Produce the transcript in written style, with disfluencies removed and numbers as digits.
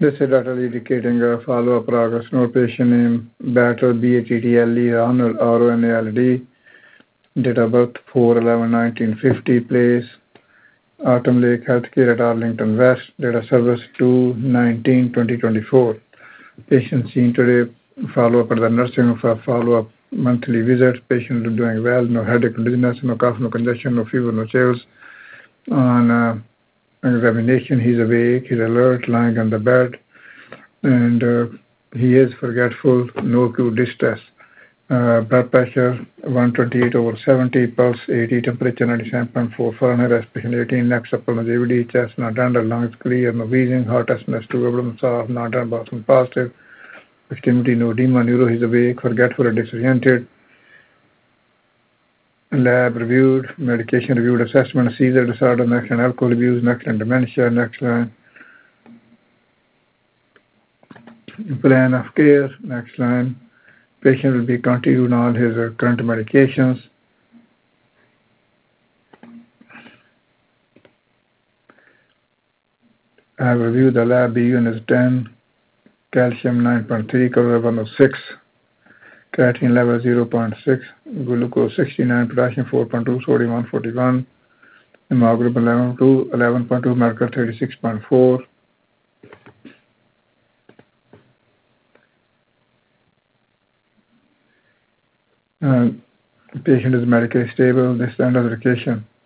This is data indicating a follow-up progress. No patient name, Battle, BATTLE, Ronald, RONALD, date of birth 4/11/1950, place Autumn Lake Healthcare at Arlington West, date of service 2/19/2024. Patient seen today, follow-up at the nursing home for follow-up monthly visit. Patient is doing well, no headache, no dizziness, no cough, no congestion, no fever, no chills. On examination, he's awake, he's alert, lying on the bed, and he is forgetful, no acute distress. Blood pressure 128/70, pulse 80, temperature 97.4 Fahrenheit, respiration 18, neck supple, no JVD, chest not tender, lungs clear, no wheezing, heart test S2, abdomen soft, not tender, bathroom positive, extremity no edema, neuro is awake, forgetful or disoriented. Lab reviewed, medication reviewed, assessment, seizure disorder, next line alcohol abuse, next line dementia, next line plan of care, next line patient will be continued on his current medications. I have reviewed the lab. BUN is 10, calcium 9.3, chloride 106, creatinine level 0.6, glucose 69, potassium 4.2, sodium 141, hemoglobin 11.2, mercury 36.4. Patient is medically stable. This is the end of the medication.